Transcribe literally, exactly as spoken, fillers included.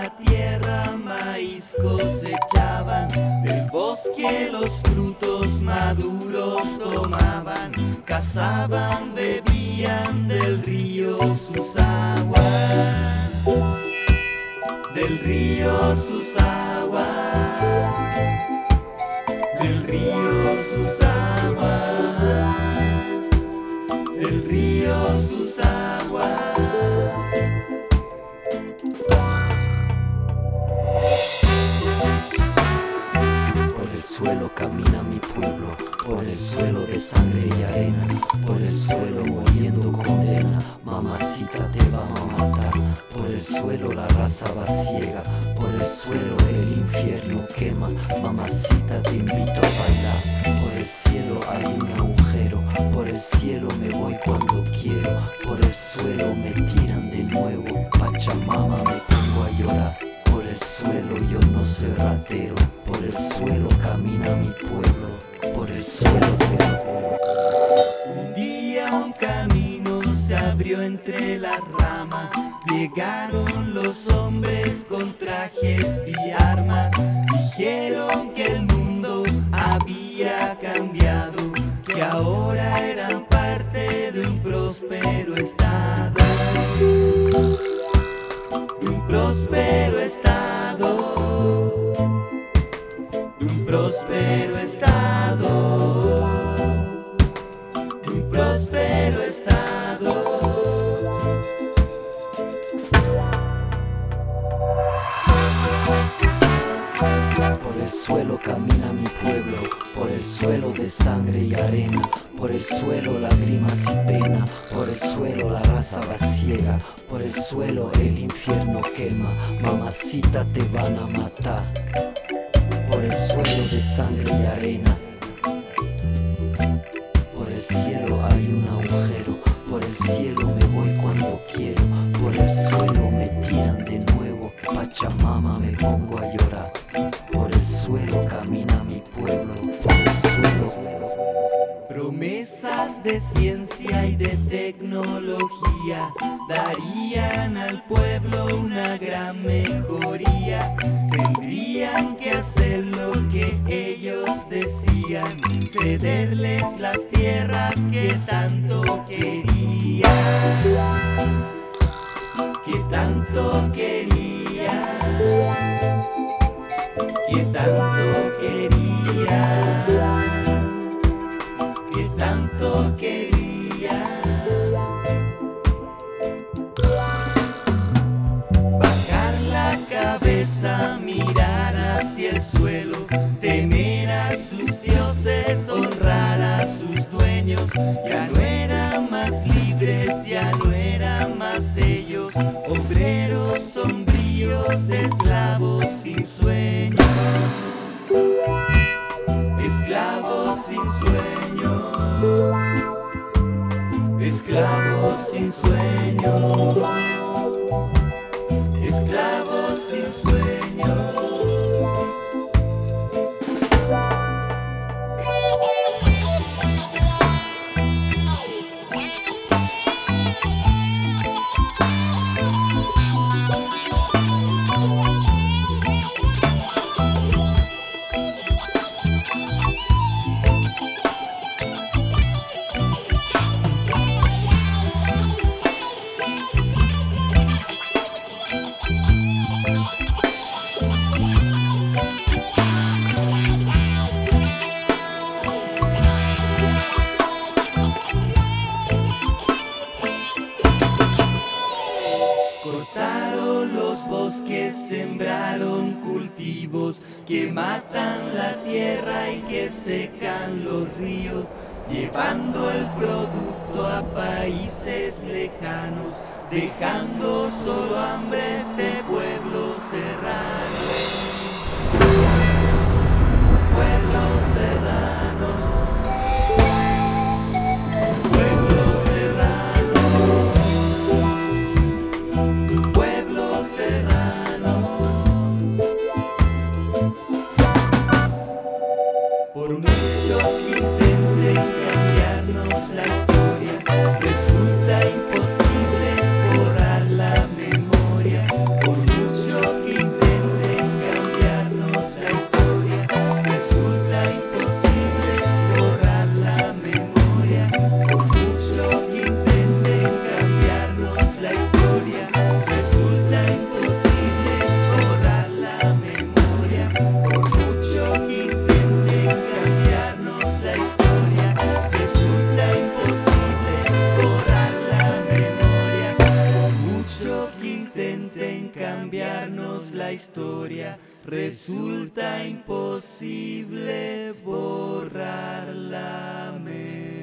la tierra maíz cosechaban, del bosque los frutos maduros tomaban, cazaban, bebían del río sus aguas, del río sus aguas, del río sus aguas, del río sus aguas. Por el suelo camina mi pueblo, por el suelo de sangre y arena, por el suelo muriendo condena, mamacita te vamos a matar. Por el suelo la raza va ciega, por el suelo el infierno quema, mamacita te invito a bailar. Por el cielo hay un agujero, por el cielo me voy cuando quiero, por el suelo me tiran de nuevo, Pachamama me pongo a llorar. Por el suelo yo no soy ratero, por el suelo camina mi pueblo, por el suelo te... Un día un camino se abrió entre las ramas, llegaron los hombres con trajes y armas, dijeron que el mundo había cambiado, que ahora eran parte de un próspero estado, de un próspero estado, de un próspero estado, de un próspero estado. Por el suelo camina mi pueblo, por el suelo de sangre y arena, por el suelo lágrimas y pena, por el suelo la raza va ciega, por el suelo el infierno quema, mamacita te van a matar. Por el suelo de sangre y arena, por el cielo hay un agujero, por el cielo me voy cuando quiero, por el suelo me tiran de nuevo, Pachamama me pongo a llorar. Por el suelo camina mi pueblo, por el suelo. Promesas de ciencia y de tecnología darían al pueblo una gran mejoría. Tendrían que hacer lo que ellos decían, cederles las tierras que tanto querían, que tanto querían, que tanto querían, que tanto querían. Bajar la cabeza, mirar hacia el suelo, temer a sus dioses, honrar a sus dueños. Ya no eran más libres, ya no eran más ellos, obreros sombríos, esclavos sin sueños, esclavos sin sueños, esclavos sin sueños, esclavos sin sueños. Cortaron los bosques, sembraron cultivos que matan la tierra y que secan los ríos, llevando el producto a países lejanos, dejando solo hambre a este pueblo serrano, pueblo serrano, pueblo serrano, pueblo serrano. Por mucho que intenten cambiarnos la historia, resulta imposible borrar la memoria. intenten cambiarnos la historia, resulta imposible borrar la memoria.